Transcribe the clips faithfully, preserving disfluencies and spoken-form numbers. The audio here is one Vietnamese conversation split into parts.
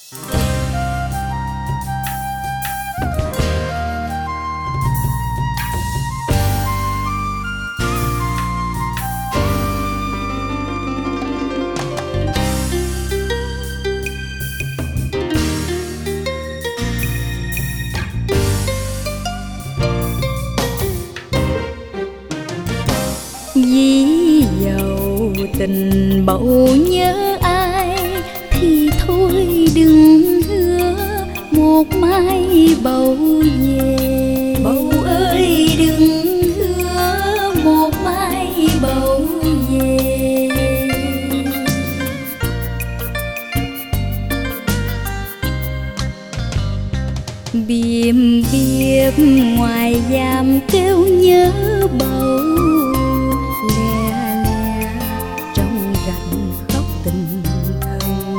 Ví dầu tình bỗng nhớ ai thì thôi đừng hứa một mai bầu về. Bầu ơi đừng hứa một mai bầu về. Biêm biếp ngoài giam kêu nhớ bầu, lè lè trong rạch khóc tình thân.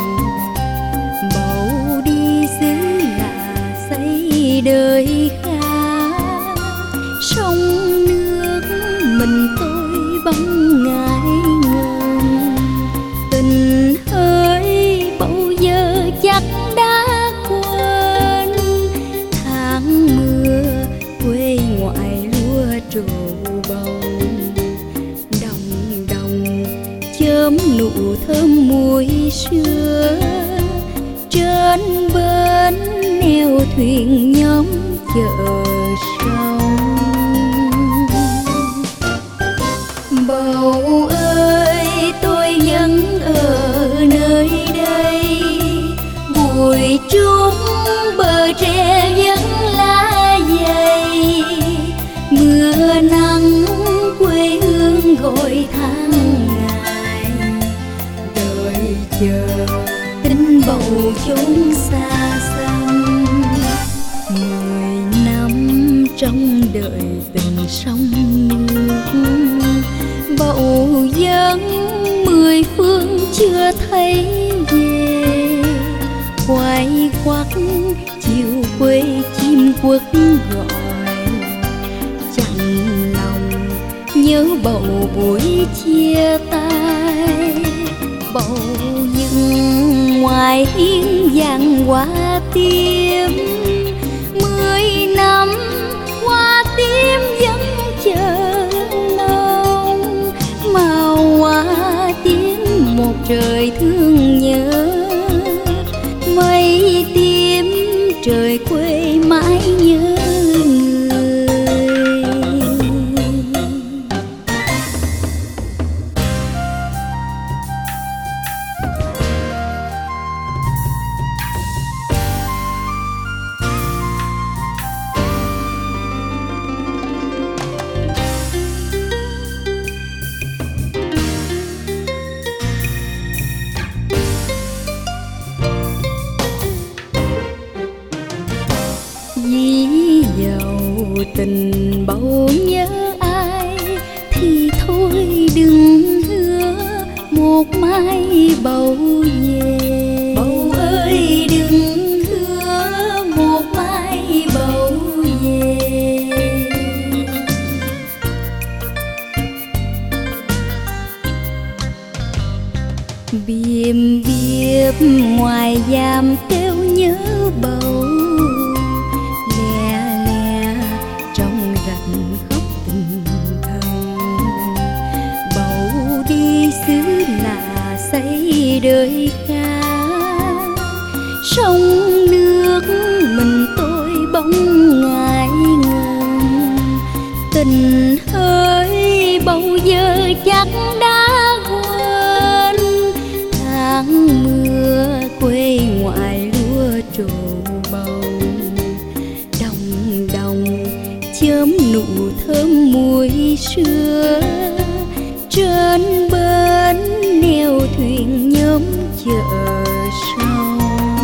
Bầu đi xứ lạ xây đời khác, sông nước mình tôi bóng ngại ngần. Tình ơi bầu giờ chắc đã quên, tháng mưa quê ngoại lúa trổ bầu. Đồng đồng chớm nụ thơm muối sữa, trên bến neo thuyền nhóm chợ sông. Bầu ơi tôi vẫn ở nơi đây, bụi trúc bờ tre vẫn lá dày. Mưa nắng quê hương gọi tháng ngày, đợi chờ tin bầu chốn xa xăm. Mười năm trong đợi tình sông nước, bầu vẫn mười phương chưa thấy về. Quay quắt chiều quê chim quất gọi, chạnh lòng nhớ bầu buổi chia tay. Bầu dừng ngoài hiên vàng hoa tím, mười năm hoa tím vẫn chờ nồng. Màu hoa tím một trời thương nhớ, mây tím trời quê mãi nhớ người. Ví dầu tình bỗng nhớ ai thì thôi đừng hứa một mai bầu về. Bầu ơi đừng hứa một mai bầu về. Biêm biếp ngoài giam kêu nhớ bầu, lè lè trong rạch khóc tình thân. Bầu đi xứ lạ xây đời khác, sông nước mình tôi bóng ngại ngần. Tình ơi bầu giờ chắc đã quên, tháng mưa quê ngoại lúa trổ bầu. Đồng đồng chớm nụ thơm muối sữa, trên bến neo thuyền nhóm chợ sông.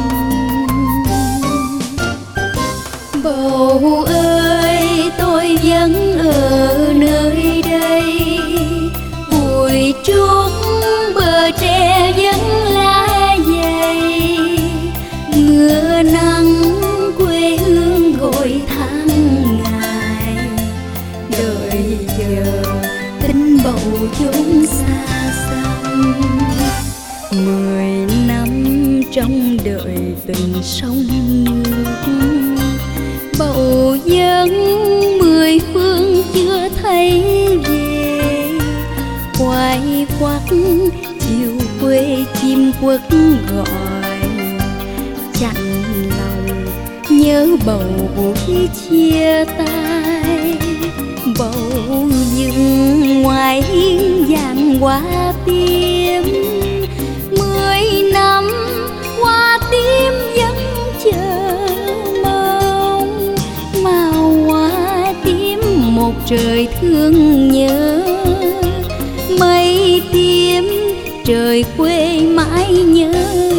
Bầu ơi tôi vẫn ở nơi đây, bụi trúc bờ tre vẫn lá dày. trong đợi tình sông nước. Bầu dân mười phương chưa thấy về, quay quắt chiều quê chim quất gọi. Chạnh lòng nhớ bầu buổi chia tay, bầu dừng ngoài hiên vàng hoa tím. Mười năm hoa tím vẫn chờ mong, màu hoa tím một trời thương nhớ. Mây tím trời quê mãi nhớ